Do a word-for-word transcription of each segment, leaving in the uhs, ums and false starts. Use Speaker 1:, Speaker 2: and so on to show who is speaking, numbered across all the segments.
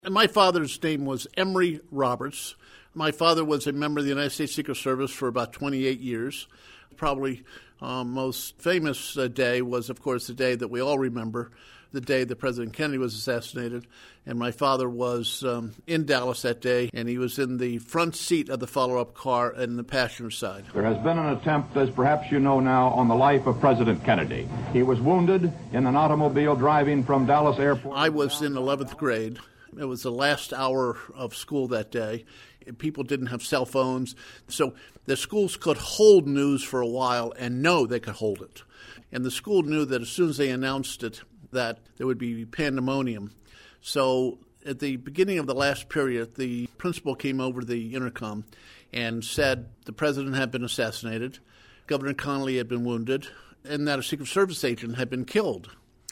Speaker 1: And my father's name was Emory Roberts. My father was a member of the United States Secret Service for about twenty-eight years. Probably uh, most famous uh, day was, of course, the day that we all remember, the day that President Kennedy was assassinated. And my father was um, in Dallas that day, and he was in the front seat of the follow-up car in the passenger side.
Speaker 2: There has been an attempt, as perhaps you know now, on the life of President Kennedy. He was wounded in an automobile driving from Dallas Airport.
Speaker 1: I was in eleventh grade. It was the last hour of school that day. People didn't have cell phones, so the schools could hold news for a while and know they could hold it. And the school knew that as soon as they announced it, that there would be pandemonium. So at the beginning of the last period, the principal came over the intercom and said the president had been assassinated, Governor Connally had been wounded, and that a Secret Service agent had been killed.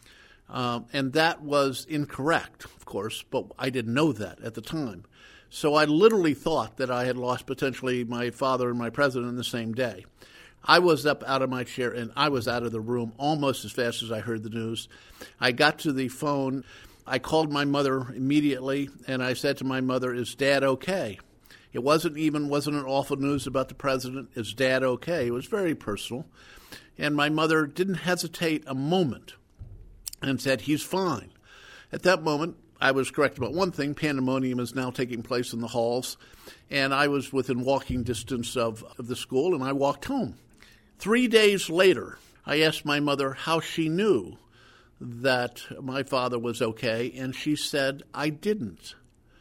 Speaker 1: Um, and that was incorrect, of course, but I didn't know that at the time. So I literally thought that I had lost potentially my father and my president in the same day. I was up out of my chair, and I was out of the room almost as fast as I heard the news. I got to the phone. I called my mother immediately, and I said to my mother, "Is Dad okay?" It wasn't even, wasn't an awful news about the president. Is Dad okay? It was very personal. And my mother didn't hesitate a moment and said, "He's fine." At that moment, I was correct about one thing. Pandemonium is now taking place in the halls. And I was within walking distance of, of the school, and I walked home. Three days later, I asked my mother how she knew that my father was okay, and she said, "I didn't."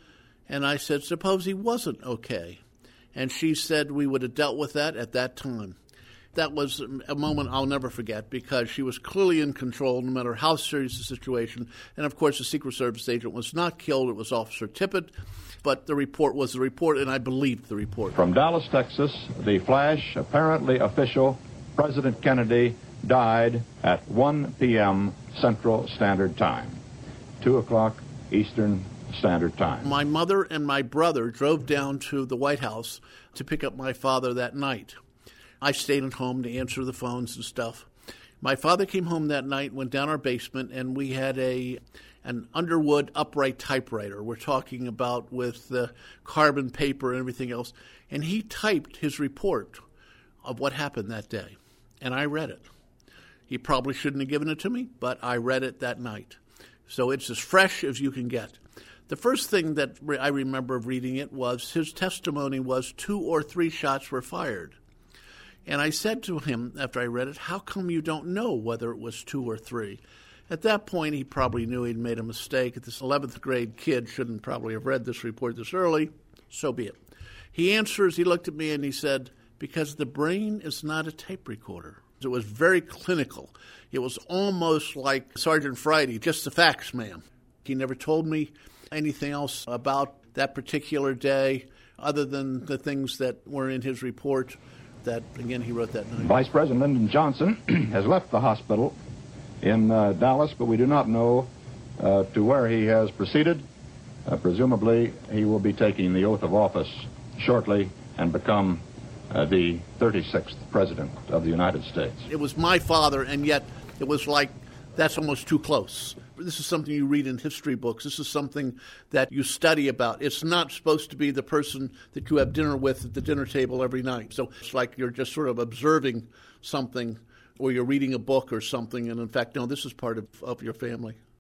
Speaker 1: And I said, "Suppose he wasn't okay?" And she said we would have dealt with that at that time. That was a moment I'll never forget because she was clearly in control no matter how serious the situation. And, of course, the Secret Service agent was not killed. It was Officer Tippit. But the report was the report, and I believed the report.
Speaker 2: From Dallas, Texas, the flash, apparently official, President Kennedy died at one p.m. Central Standard Time, two o'clock Eastern Standard Time.
Speaker 1: My mother and my brother drove down to the White House to pick up my father that night. I stayed at home to answer the phones and stuff. My father came home that night, went down our basement, and we had a an Underwood upright typewriter. We're talking about with uh, carbon paper and everything else. And he typed his report of what happened that day. And I read it. He probably shouldn't have given it to me, but I read it that night. So it's as fresh as you can get. The first thing that I remember of reading it was his testimony was two or three shots were fired. And I said to him after I read it, "How come you don't know whether it was two or three?" At that point, he probably knew he'd made a mistake. This eleventh grade kid shouldn't probably have read this report this early. So be it. He answers, he looked at me and he said, "Because the brain is not a tape recorder." It was very clinical. It was almost like Sergeant Friday, just the facts, ma'am. He never told me anything else about that particular day other than the things that were in his report. That, again, he wrote that night.
Speaker 2: Vice President Lyndon Johnson has left the hospital in uh, Dallas, but we do not know uh, to where he has proceeded. Uh, presumably, he will be taking the oath of office shortly and become uh, the thirty-sixth President of the United States.
Speaker 1: It was my father, and yet it was like, that's almost too close. This is something you read in history books. This is something that you study about. It's not supposed to be the person that you have dinner with at the dinner table every night. So it's like you're just sort of observing something, or you're reading a book or something, and in fact, no, this is part of, of your family.